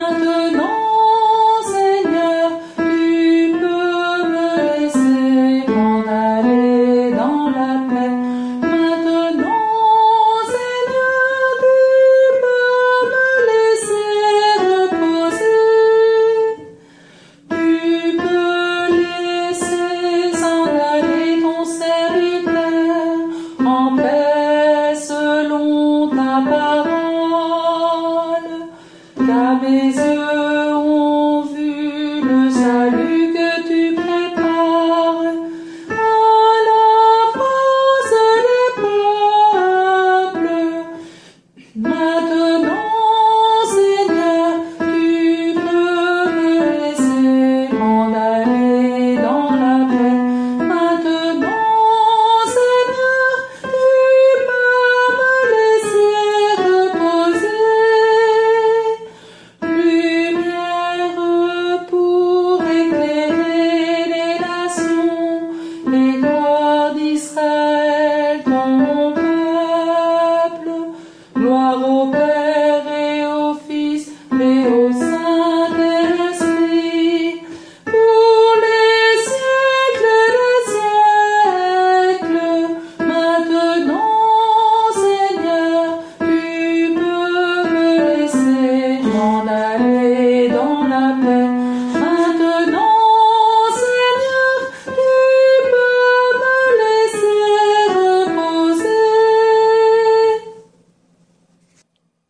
Maintenant, Seigneur, tu peux me laisser m'en aller dans la paix. Maintenant, Seigneur, tu peux me laisser reposer. Tu peux laisser s'en aller ton serviteur en paix selon ta parole. Car mes yeux